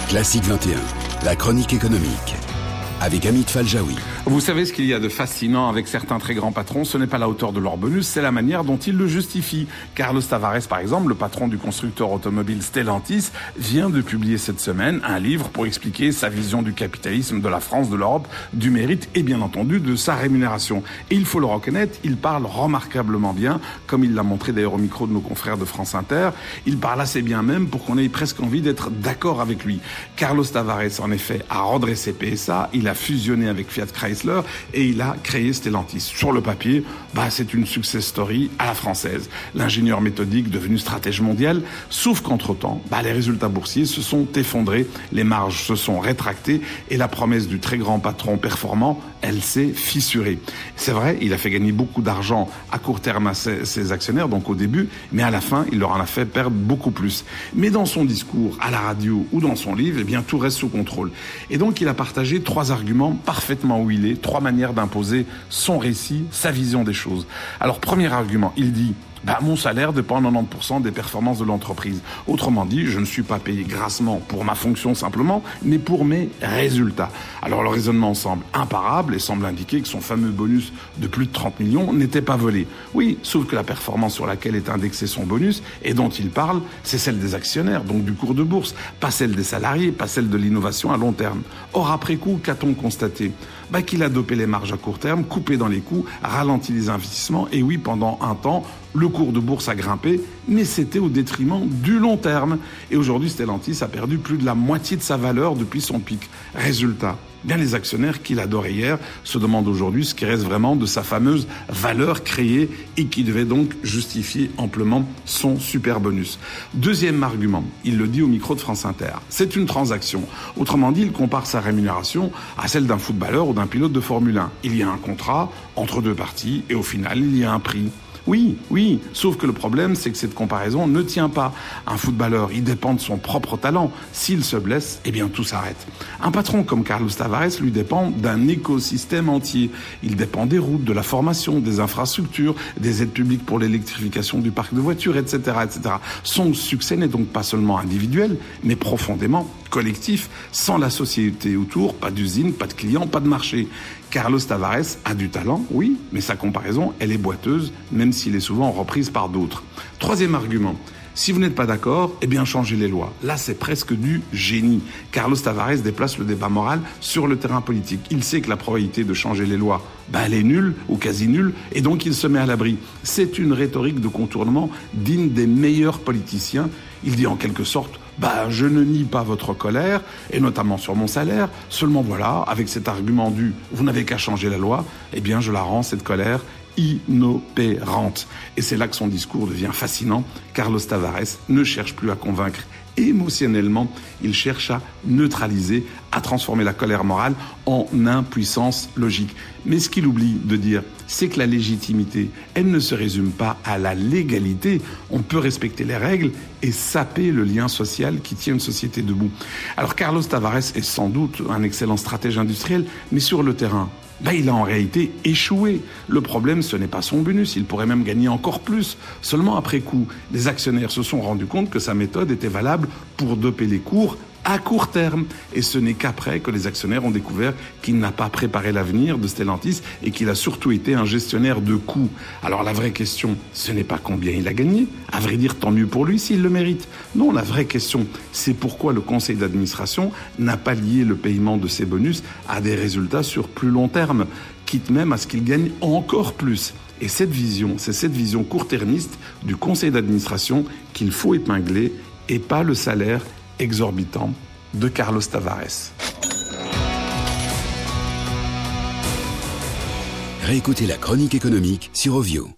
Classique 21, la chronique économique, avec Amit Faljaoui. Vous savez ce qu'il y a de fascinant avec certains très grands patrons, ce n'est pas la hauteur de leur bonus, c'est la manière dont ils le justifient. Carlos Tavares, par exemple, le patron du constructeur automobile Stellantis, vient de publier cette semaine un livre pour expliquer sa vision du capitalisme, de la France, de l'Europe, du mérite et bien entendu de sa rémunération. Et il faut le reconnaître, il parle remarquablement bien, comme il l'a montré d'ailleurs au micro de nos confrères de France Inter. Il parle assez bien même pour qu'on ait presque envie d'être d'accord avec lui. Carlos Tavares, en effet, a redressé PSA, il a fusionné avec Fiat Chrysler et il a créé Stellantis. Sur le papier, c'est une success story à la française. L'ingénieur méthodique devenu stratège mondial, sauf qu'entre-temps, les résultats boursiers se sont effondrés, les marges se sont rétractées et la promesse du très grand patron performant, elle s'est fissurée. C'est vrai, il a fait gagner beaucoup d'argent à court terme à ses actionnaires, donc au début, mais à la fin, il leur en a fait perdre beaucoup plus. Mais dans son discours, à la radio ou dans son livre, tout reste sous contrôle. Et donc, il a partagé 3 arguments parfaitement où il est, 3 manières d'imposer son récit, sa vision des choses. Alors, premier argument, il dit mon salaire dépend 90% des performances de l'entreprise. Autrement dit, je ne suis pas payé grassement pour ma fonction simplement, mais pour mes résultats. Alors le raisonnement semble imparable et semble indiquer que son fameux bonus de plus de 30 millions n'était pas volé. Oui, sauf que la performance sur laquelle est indexé son bonus et dont il parle, c'est celle des actionnaires, donc du cours de bourse, pas celle des salariés, pas celle de l'innovation à long terme. Or, après coup, qu'a-t-on constaté ? Qu'il a dopé les marges à court terme, coupé dans les coûts, ralenti les investissements, et oui, pendant un temps, le cours de bourse a grimpé, mais c'était au détriment du long terme. Et aujourd'hui, Stellantis a perdu plus de la moitié de sa valeur depuis son pic. Résultat, les actionnaires qui l'adoraient hier se demandent aujourd'hui ce qui reste vraiment de sa fameuse valeur créée et qui devait donc justifier amplement son super bonus. Deuxième argument, il le dit au micro de France Inter, c'est une transaction. Autrement dit, il compare sa rémunération à celle d'un footballeur ou d'un pilote de Formule 1. Il y a un contrat entre 2 parties et au final, il y a un prix. Oui, sauf que le problème, c'est que cette comparaison ne tient pas. Un footballeur, il dépend de son propre talent. S'il se blesse, tout s'arrête. Un patron comme Carlos Tavares, lui, dépend d'un écosystème entier. Il dépend des routes, de la formation, des infrastructures, des aides publiques pour l'électrification du parc de voitures, etc., etc. Son succès n'est donc pas seulement individuel, mais profondément collectif. Sans la société autour, pas d'usine, pas de clients, pas de marché. Carlos Tavares a du talent, oui, mais sa comparaison, elle est boiteuse, même s'il est souvent reprise par d'autres. Troisième argument. Si vous n'êtes pas d'accord, changez les lois. Là, c'est presque du génie. Carlos Tavares déplace le débat moral sur le terrain politique. Il sait que la probabilité de changer les lois, elle est nulle ou quasi nulle, et donc il se met à l'abri. C'est une rhétorique de contournement digne des meilleurs politiciens. Il dit en quelque sorte, je ne nie pas votre colère, et notamment sur mon salaire, seulement voilà, avec cet argument du « vous n'avez qu'à changer la loi », je la rends, cette colère, inopérante. Et c'est là que son discours devient fascinant. Carlos Tavares ne cherche plus à convaincre émotionnellement, il cherche à neutraliser, à transformer la colère morale en impuissance logique. Mais ce qu'il oublie de dire, c'est que la légitimité, elle ne se résume pas à la légalité. On peut respecter les règles et saper le lien social qui tient une société debout. Alors Carlos Tavares est sans doute un excellent stratège industriel, mais sur le terrain, il a en réalité échoué. Le problème, ce n'est pas son bonus, il pourrait même gagner encore plus. Seulement après coup, les actionnaires se sont rendus compte que sa méthode était valable pour doper les cours à court terme. Et ce n'est qu'après que les actionnaires ont découvert qu'il n'a pas préparé l'avenir de Stellantis et qu'il a surtout été un gestionnaire de coûts. Alors la vraie question, ce n'est pas combien il a gagné. À vrai dire, tant mieux pour lui s'il le mérite. Non, la vraie question, c'est pourquoi le conseil d'administration n'a pas lié le paiement de ses bonus à des résultats sur plus long terme, quitte même à ce qu'il gagne encore plus. Et cette vision, c'est cette vision court-termiste du conseil d'administration qu'il faut épingler et pas le salaire exorbitant de Carlos Tavares. Réécoutez la chronique économique sur Ovio.